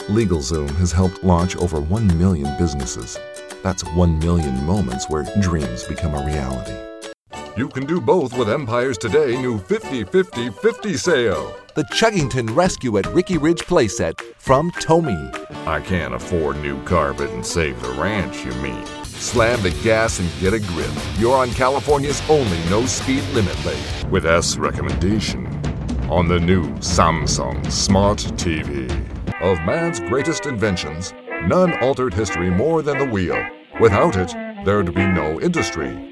LegalZoom has helped launch over 1 million businesses. That's 1 million moments where dreams become a reality. You can do both with Empire's today new 50-50-50 sale. The Chuggington Rescue at Ricky Ridge playset from Tomy. I can't afford new carpet and save the ranch, you mean? Slam the gas and get a grip. You're on California's only no-speed limit lane with S recommendation on the new Samsung Smart TV. Of man's greatest inventions, none altered history more than the wheel. Without it, there'd be no industry.